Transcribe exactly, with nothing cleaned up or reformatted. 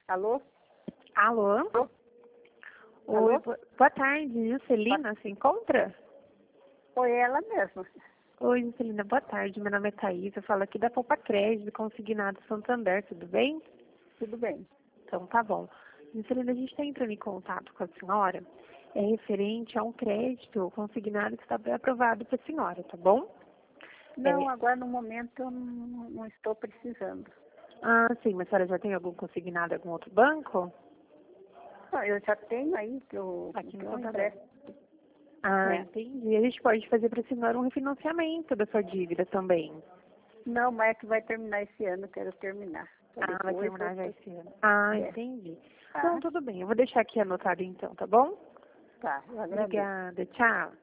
Alô? Alô? Alô? Oi, Alô? bo- boa tarde, Juscelina, se encontra? Foi ela mesma. Oi, Juscelina, boa tarde, meu nome é Thaís, eu falo aqui da Poupa Crédito, consignado Santander, tudo bem? Tudo bem. Então tá bom. Juscelina, a gente está entrando em contato com a senhora, é referente a um crédito consignado que está bem aprovado para a senhora, tá bom? Não, É, agora no momento eu não, não estou precisando. ah, sim, mas a senhora já tem algum consignado em algum outro banco? Não, eu já tenho aí que eu, Aqui que no eu Santander. empresto. Ah, É. entendi. A gente pode fazer para a senhora um refinanciamento da sua dívida também. Não, mas é que vai terminar esse ano, eu quero terminar. Pra Ah, vai depois terminar já eu... esse ano. Ah, É. entendi. Tá, Então, tudo bem. Eu vou deixar aqui anotado então, tá bom? tá, eu agradeço. Obrigada. Tchau.